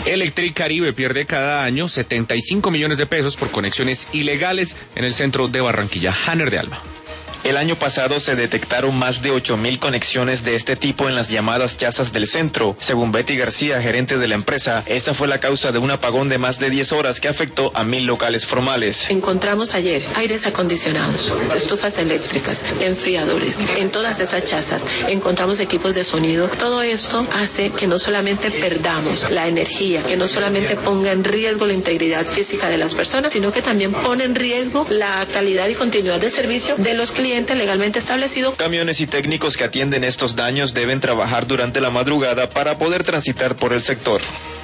Electricaribe pierde cada año 75 millones de pesos por conexiones ilegales en el centro de Barranquilla. Hanner de Alba. El año pasado se detectaron más de 8.000 conexiones de este tipo en las llamadas chazas del centro. Según Betty García, gerente de la empresa, esa fue la causa de un apagón de más de 10 horas que afectó a 1.000 locales formales. Encontramos ayer aires acondicionados, estufas eléctricas, enfriadores. En todas esas chazas encontramos equipos de sonido. Todo esto hace que no solamente perdamos la energía, que no solamente ponga en riesgo la integridad física de las personas, sino que también pone en riesgo la calidad y continuidad del servicio de los clientes legalmente establecido. Camiones y técnicos que atienden estos daños deben trabajar durante la madrugada para poder transitar por el sector.